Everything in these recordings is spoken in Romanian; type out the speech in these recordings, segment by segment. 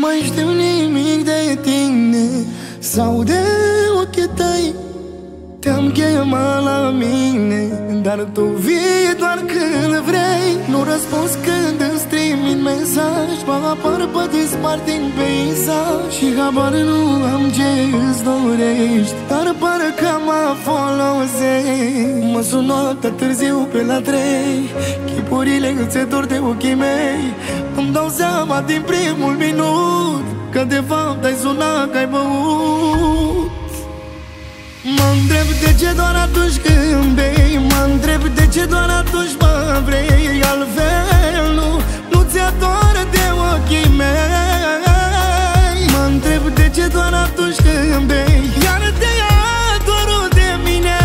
mai știu nimic de tine sau de ochii tăi. Te-am chemat la mine, dar tu vii doar când vrei. Nu răspunzi când îți trimit mesaj, mă apar pe dispart din peisaj. Și habar nu am ce îți dorești, dar parcă mă folosești. Mă sun noaptea târziu pe la 3, chipurile îți dor de ochii mei. Îmi dau seama din primul minut că de fapt ai sunat că ai băut. Mă-ntreb de ce doar atunci când bei, mă-ntreb de ce doar atunci mă vrei. Altfel nu ți-e dor de ochii mei. Mă-ntreb de ce doar atunci când bei, iar te ia dorul de mine.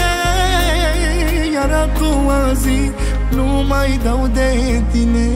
Iar a doua zi nu mai dau de tine.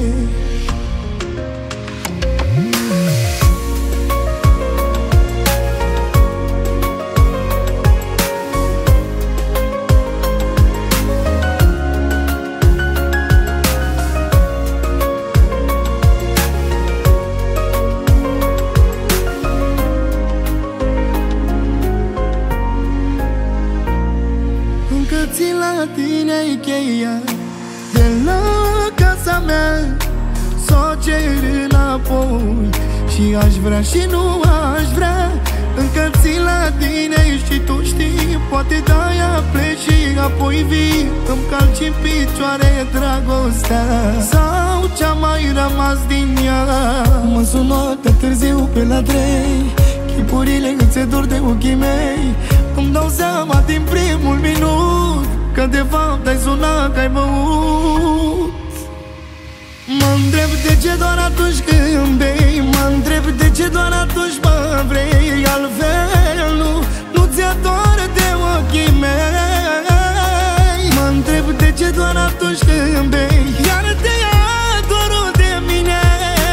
Țin la tine cheia de la casa mea, s-o cer înapoi și aș vrea și nu aș vrea. Încă țin la tine și tu știi, poate de-aia pleci și apoi vii. Îmi calci în picioare dragostea sau ce-a mai rămas din ea. Mă sun noaptea târziu pe la 3, chipurile îți dor de ochii mei. Îmi dau seama din primul minut că de fapt ai sunat că ai băut. Mă-ntreb de ce doar atunci când bei, mă-ntreb de ce doar atunci mă vrei. Altfel nu ți-e dor de ochii mei. Mă-ntreb de ce doar atunci când bei, iar te ia dorul de mine.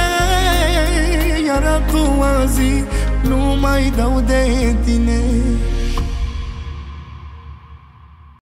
Iar a doua zi nu mai dau de tine.